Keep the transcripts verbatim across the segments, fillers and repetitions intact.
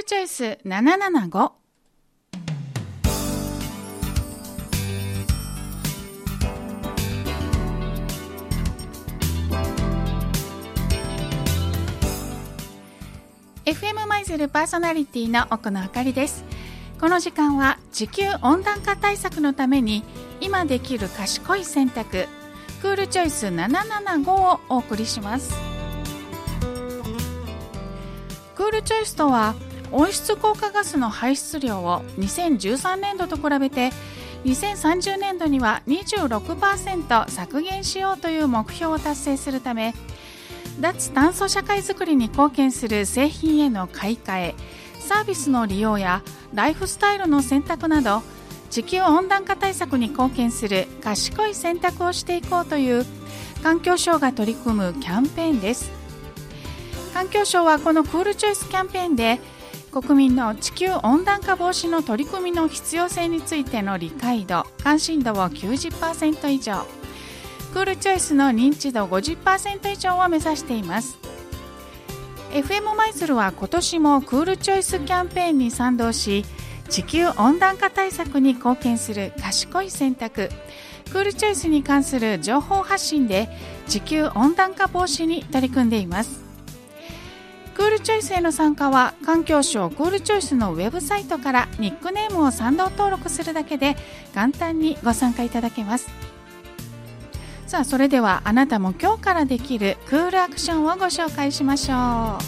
チョイスななななご。エフエム 舞鶴パーソナリティの奥野あかりです。この時間は地球温暖化対策のために今できる賢い選択、クールチョイスななななごをお送りします。クールチョイスとは、温室効果ガスの排出量をにせんじゅうさんねんどと比べてにせんさんじゅうねんどには にじゅうろくパーセント 削減しようという目標を達成するため、脱炭素社会づくりに貢献する製品への買い替え、サービスの利用やライフスタイルの選択など、地球温暖化対策に貢献する賢い選択をしていこうという環境省が取り組むキャンペーンです。環境省はこのクールチョイスキャンペーンで、国民の地球温暖化防止の取り組みの必要性についての理解度、関心度を きゅうじゅっパーセント 以上、クールチョイスの認知度 ごじゅっパーセント 以上を目指しています。 エフエム 舞鶴は今年もクールチョイスキャンペーンに賛同し、地球温暖化対策に貢献する賢い選択、クールチョイスに関する情報発信で地球温暖化防止に取り組んでいます。クールチョイスへの参加は、環境省クールチョイスのウェブサイトからニックネームを賛同登録するだけで簡単にご参加いただけます。さあ、それではあなたも今日からできるクールアクションをご紹介しましょう。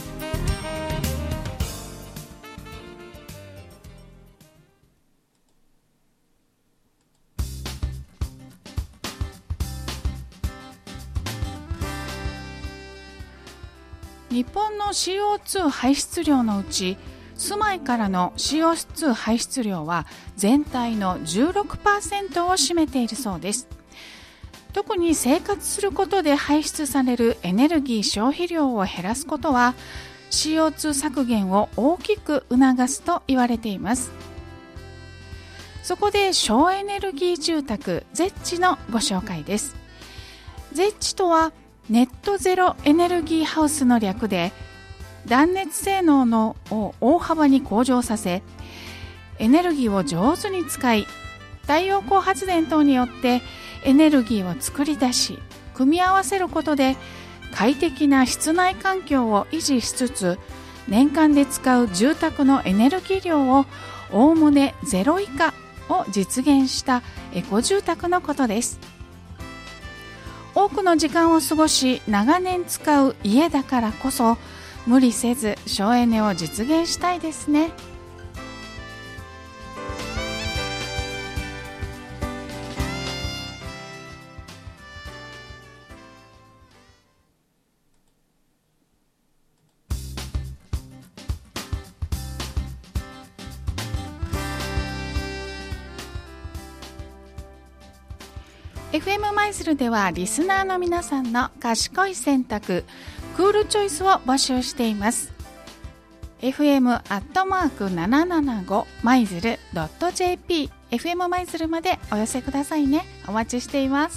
日本の シーオーツー 排出量のうち、住まいからの シーオーツー 排出量は全体の じゅうろくパーセント を占めているそうです。特に生活することで排出されるエネルギー消費量を減らすことは シーオーツー 削減を大きく促すと言われています。そこで省エネルギー住宅 ゼッチ のご紹介です。 ゼッチ とはネットゼロエネルギーハウスの略で、断熱性能のを大幅に向上させ、エネルギーを上手に使い、太陽光発電等によってエネルギーを作り出し、組み合わせることで快適な室内環境を維持しつつ、年間で使う住宅のエネルギー量をおおむねゼロ以下を実現したエコ住宅のことです。多くの時間を過ごし、長年使う家だからこそ、無理せず省エネを実現したいですね。エフエム 舞鶴ではリスナーの皆さんの賢い選択、クールチョイスを募集しています。 エフエム アットマークななななご 舞鶴 ドット ジェーピー エフエム 舞鶴までお寄せくださいね。お待ちしています。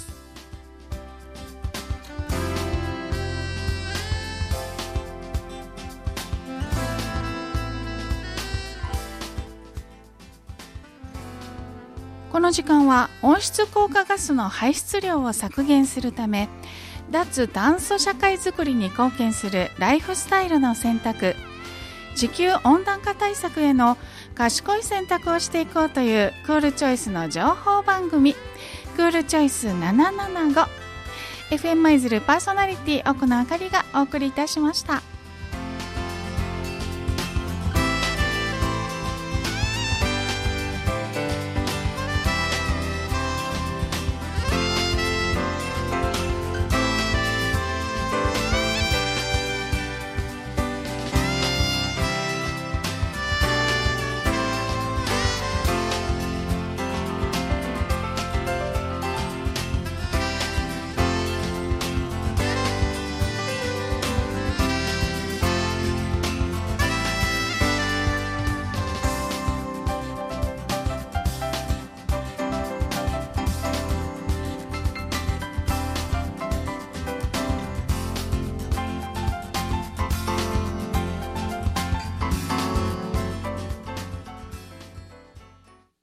この時間は温室効果ガスの排出量を削減するため、脱炭素社会づくりに貢献するライフスタイルの選択、地球温暖化対策への賢い選択をしていこうというクールチョイスの情報番組、クールチョイスななななご。 エフエム 舞鶴パーソナリティ奥野あかりがお送りいたしました。